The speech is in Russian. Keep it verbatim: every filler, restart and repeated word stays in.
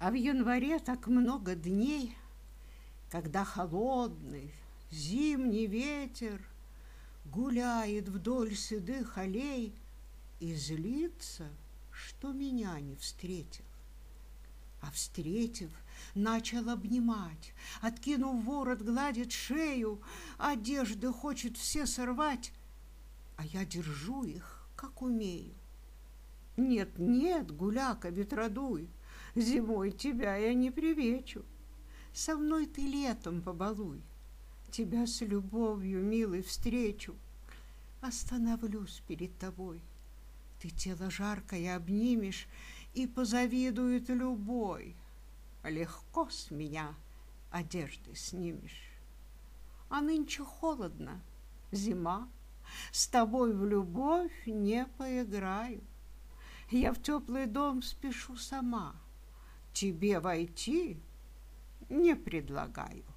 А в январе так много дней, когда холодный зимний ветер гуляет вдоль седых аллей и злится, что меня не встретил. А встретив, начал обнимать, откинув ворот, гладит шею, одежды хочет все сорвать, а я держу их, как умею. Нет, нет, гуляка ветродуй, зимой тебя я не привечу. Со мной ты летом побалуй, тебя с любовью, милый, встречу. Остановлюсь перед тобой, ты тело жаркое обнимешь, и позавидует любой. Легко с меня одежды снимешь. А нынче холодно, зима, с тобой в любовь не поиграю. Я в теплый дом спешу сама, тебе войти не предлагаю.